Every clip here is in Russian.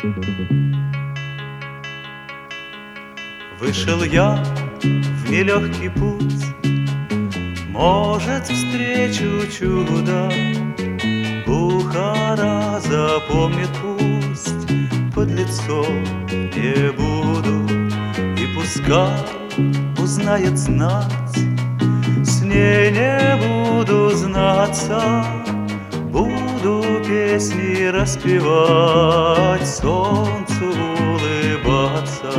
Вышел я в нелегкий путь, может, встречу чудо. Бухара запомнит, пусть подлецом не буду. И пускай узнает знать, с ней не буду знаться. Буду песни распевать, солнцу улыбаться.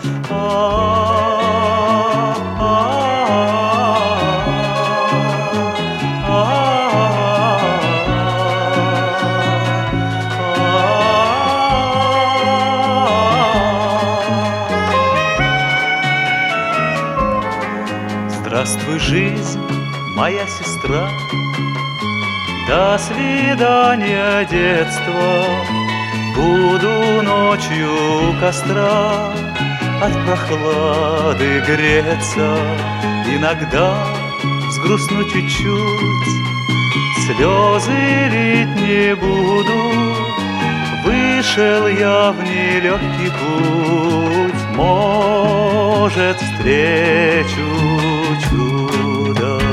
Здравствуй, жизнь, моя сестра, до свидания, детство. Буду ночью у костра от прохлады греться. Иногда взгрустну чуть-чуть, слезы лить не буду. Вышел я в нелегкий путь, может, встречу чудо.